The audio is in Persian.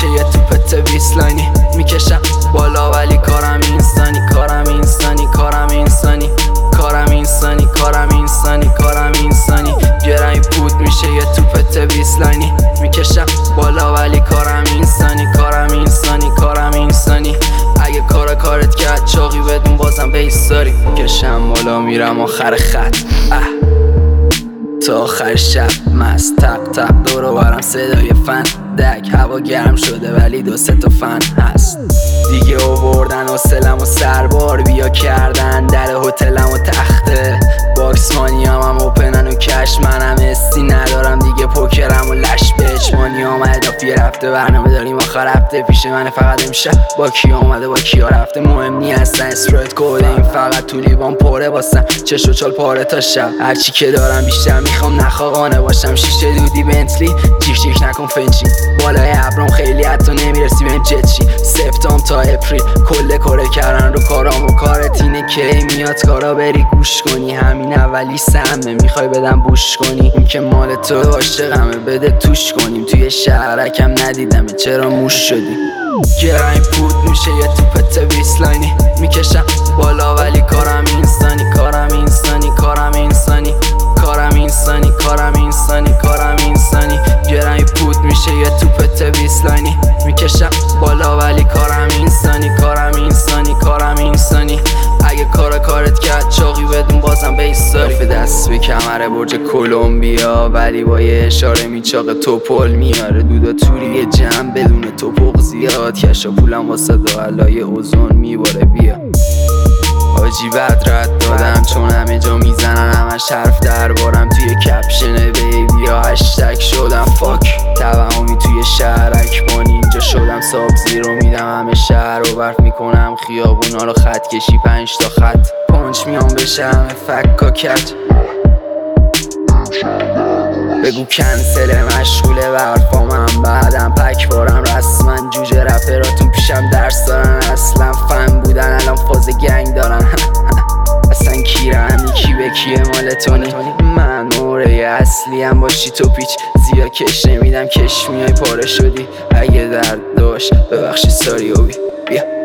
میشه یه توپت 20 لاینی میکشم بالا ولی کارم اینسانی کارم اینسانی کارم اینسانی کارم اینسانی کارم اینسانی کارم اینسانی گرمی پود میشه یه توپت 20 لاینی میکشم بالا ولی کارم اینسانی کارم اینسانی کارم اینسانی اگه کارت کرد چاقی بدون بازم بیستاری میکشم بالا میرم آخر خط تا آخر شب مست تق تق دورو برم صدای فن دک هوا گرم شده ولی 2-3 تا فن هست دیگه آوردن حوصلم و سربار بیا کردن در هتلم و تخته باکس مانیام هم اوپنن و کش منم استی ندارم دیگه پوکرم و لش بچ مانی آمده دافیه رفته برنامه داریم آخر هفته پیش منه فقط امشب با کی آمده با کیا رفته مهم نی هستن اسپرایت کوده این فقط تو لیوان پره باسم چش و چال پاره تا شب هرچی که دارم بیشتر میخوام نخواهانه باشم شیشه دودی بنتلی جیک نکن فنچی بالای ابرام خیلی حتی نمیرسی بهم جتشی سپتامبر تا اپریل کل کاره کردن رو کارام و کارت اینه که میاد کارا بری گوش کنی همین اولی سمه میخوای بدم بوش کنی این که مال تو عاشقمه بده توش کنیم توی شهرکم ندیدم چرا موش شدی گرمی پود میشه یه توپت 20 لاینی میکشم بالا ولی کارم اینسانی کارم اینسانی کارم اینسانی کارم اینسانی کارم اینسانی کارم اینسانی گرمی پود میشه یه توپت 20 لاینی میکشم بالا ولی کارم اینسانی کارم اینسانی کارم اینسانی اگه کارت کرد چاقی بدون بازم بیستاری به دست به کمر برج کلمبیا ولی با یه اشاره میچاق توپل میاره دودا توری جمع بدون توپق زیاد کشا پولم واسه دوالای اوزون میباره بیا حاجی بد رد دادم چون همه جا میزنن همش حرف دربارم توی کپشن بیبی ها هشتگ شدم فاک توهمی توی شهرک بان اینجا شدم ساب زیرو میدم همه شهر رو برف میکنم خیابونا رو خط کشی 5 تا خط پانچ میام بشه همه فکا کت بگو کنسل مشغوله به حرفام هم بعدم پک بارم رسما جوجه رپراتون پیشم درس دارن اصلا فن بودن الان فاز گنگ دارن اصلا کیرم یکی به کیه مال تونی من موره اصلی هم باشی تو پیچ زیاد کش نمیدم کش میای پاره شدی اگه درد داشت ببخشی ساریوبی بیا